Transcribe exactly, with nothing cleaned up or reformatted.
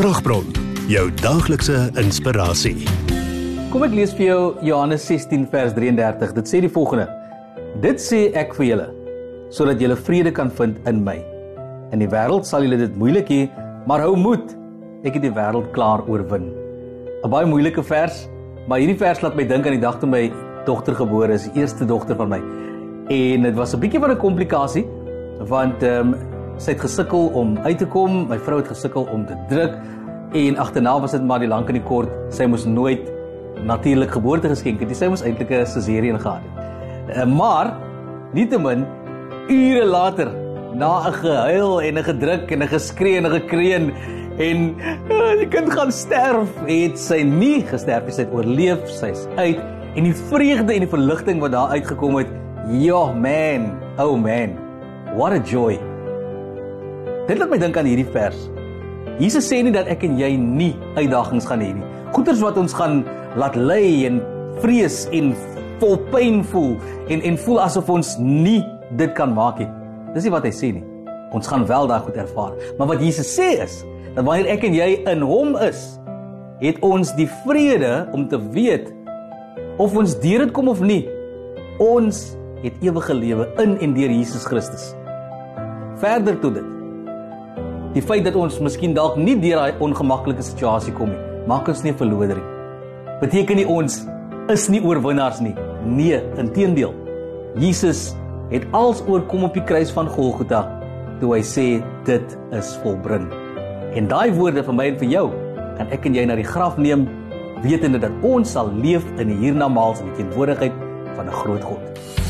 Kragbron, jou daaglikse inspirasie. Kom ek lees vir jou Johannes sestien vers drieëndertig. Dit sê die volgende: Dit sê ek vir julle, sodat julle vrede kan vind in my. In die wêreld sal julle dit moeilik hê, maar hou moed, ek het die wêreld klaar oorwin. 'n Baie moeilike vers, maar hierdie vers laat my dink aan die dag toe my dogter gebore is, die eerste dogter van my. En dit was 'n bietjie van 'n komplikasie, want um, sy het gesukkel om uit te kom, my vrou het gesukkel om te druk, en agterna was dit maar die lank en die kort, sy moes nooit natuurlik geboorte geskenk het, sy moes eintlik 'n cesarean gehad het. Uh, maar, nietemin, ure later, na 'n gehuil en 'n gedruk en 'n geskree en 'n gekreun en uh, die kind gaan sterf, het sy nie gesterf, sy het oorleef, sy's uit, en die vreugde en die verligting wat daar uitgekom het, ja man, oh man, what a joy. Dit laat my dink aan hierdie vers. Jesus sê nie dat ek en jy nie uitdagings gaan hê nie. Goeters wat ons gaan laat lei en vrees en vol pyn voel en, en voel asof ons nie dit kan maak nie. Dis nie wat hy sê nie. Ons gaan wel daai goed ervaar. Maar wat Jesus sê is, dat wanneer ek en jy in hom is, het ons die vrede om te weet, of ons deur dit kom of nie, ons het ewige lewe in en deur Jesus Christus. Verder toe dit, die feit dat ons miskien dalk nie deur daai ongemaklike situasie kom nie, maak ons nie 'n verloder nie. Beteken nie ons is nie oorwinnaars nie. Nee, inteendeel. Jesus het als oorkom op die kruis van Golgotha, toe hy sê, dit is volbring. En daai woorde van my en vir jou, kan ek en jy na die graf neem, wetende dat ons sal leef in die hiernamaals in die teenwoordigheid van 'n groot God.